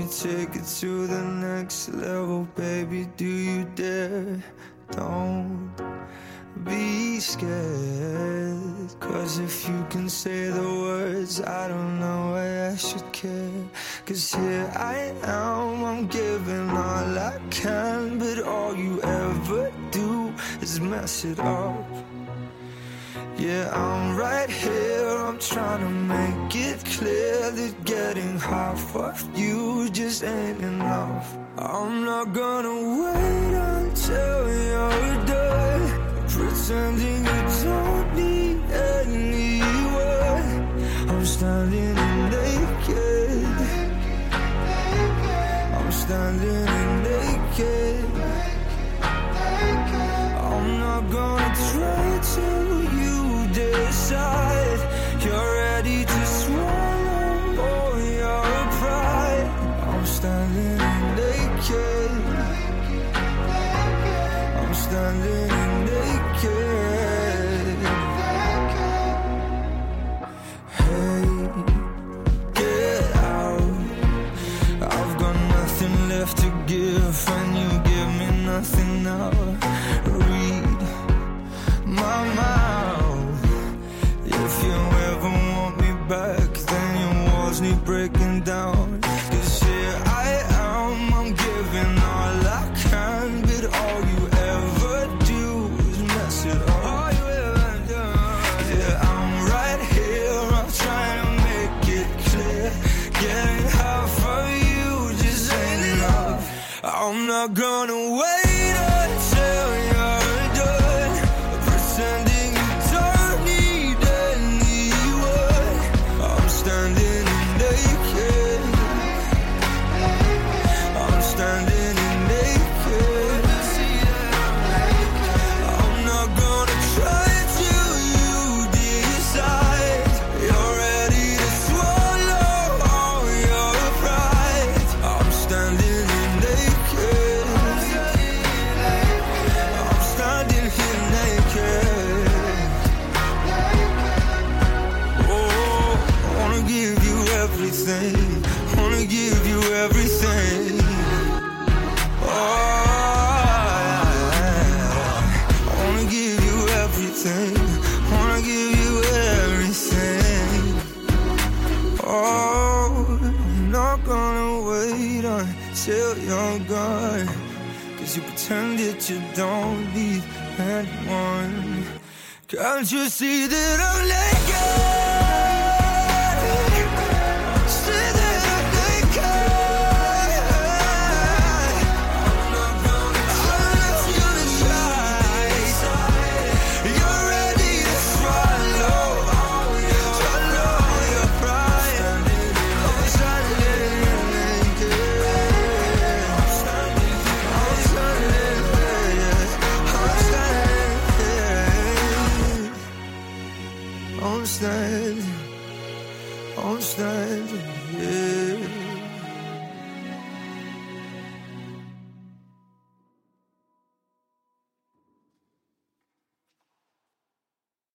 take it to the next level, baby, do you dare? Don't be scared, 'cause if you can say the words, I don't know why I should care. 'Cause here I am, I'm giving all I can, but all you ever do is mess it up. Yeah, I'm right here, I'm trying to make it clear that getting half of you just ain't enough. I'm not gonna wait until you're done pretending you don't need anyone. I'm standing naked, I'm standing naked. I'm not gonna try to decide you're ready to swallow all your pride. I'm standing naked, I'm standing naked. Hey, get out, I've got nothing left to give, and you give me nothing now. Read my mind, if you ever want me back, then your walls need breaking down. 'Cause here I am, I'm giving all I can, but all you ever do is mess it up. All you ever do. Yeah, I'm right here, I'm trying to make it clear. Getting half of you just ain't enough. I'm not gonna wait until you're done pretending you don't need anyone. I'm standing naked, I'm standing naked. I'm not gonna try till you decide you're ready to swallow all your pride. I'm standing naked, I'm standing here naked. Oh, I wanna give you everything, wanna give you everything. Oh, I wanna give you everything, wanna give you everything. Oh, I'm not gonna wait until you're gone, 'cause you pretend that you don't need anyone. Can't you see that I'm naked? See that I'm naked. I'm not gonna try. You're ready to swallow all your pride. I'm standing naked, I'm standing I'm standing, I'm standing, yeah.